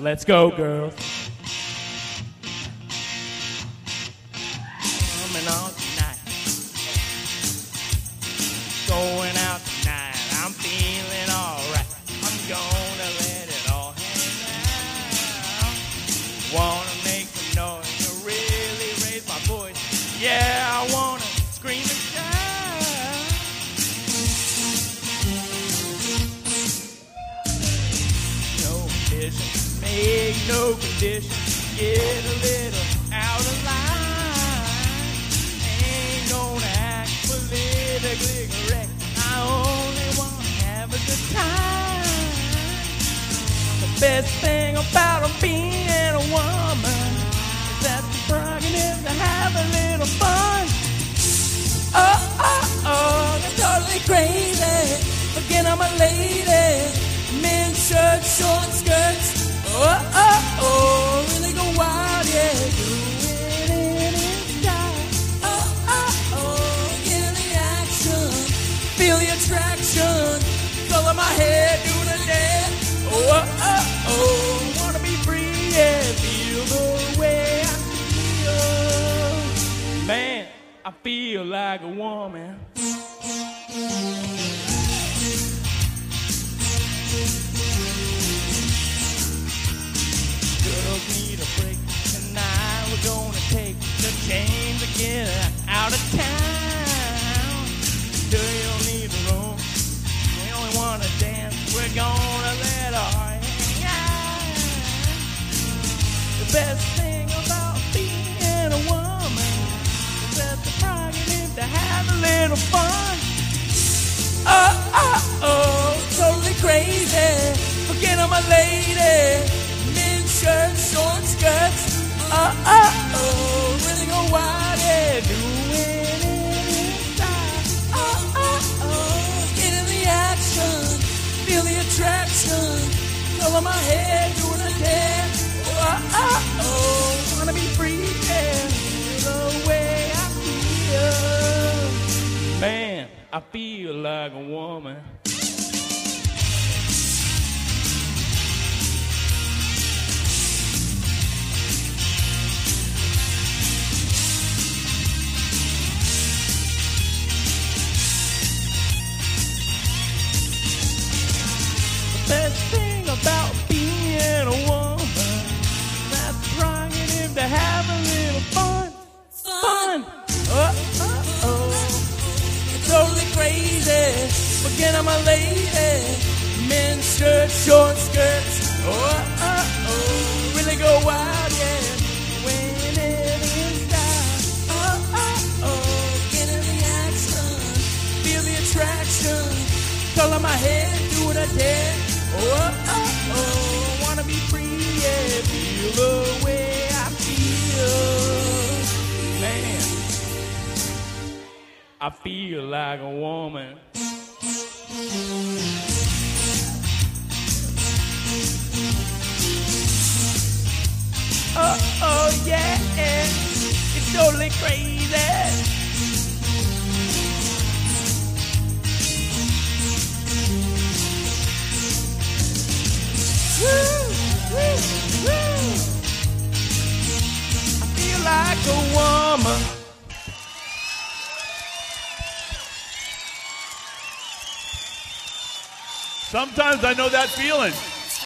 Let's go, girls. Coming on tonight. Going out tonight. I'm feeling alright. I'm gonna let it all hang out. Wanna make some noise to really raise my voice. Yeah, I wanna scream and shout. No condition, make no condition. Get a little out of line. Ain't gonna act politically correct. I only wanna have a good time. The best thing about being a woman is that the prerogative to have a little fun. Oh, oh, oh, they're totally crazy. Forget I'm a lady. Men shirts, short skirts. Oh, oh, oh, really go wild, yeah. Doing it in style. Oh, oh, oh, get in the action. Feel the attraction. Color my hair, doing a dance. Oh, oh, oh, oh, wanna be free, yeah. Feel the way I feel. Man, I feel like a woman. Girls need a break tonight. We're gonna take the chain to get out of town. Do you need a room? We only wanna dance. We're gonna let our heart hang out. The best thing about being a woman is that the prerogative to have a little fun. Oh, oh, oh, totally crazy. Forget I'm a lady. Men shirts, short skirts. Oh, oh, oh, really go wild, yeah. Doing it in style. Oh, oh, oh, get in the action. Feel the attraction. Color my hair, doing a dance. Oh, oh, oh, wanna be free, yeah. The way I feel. Man, I feel like a woman. Best thing about being a woman, that's the prerogative to have a little fun. Fun. Oh, oh, oh. Totally crazy. Forget I'm a lady. Men shirts, short skirts. Oh, oh, oh. Really go wild, yeah. When it is style. Oh, oh, oh. Get in the action. Feel the attraction. Color my hair, do what I dare. Oh, oh, oh, wanna be free, yeah, feel the way I feel. Man, I feel like a woman. Oh, oh, yeah, it's totally crazy. Woo, woo, woo. I feel like a woman. Sometimes I know that feeling.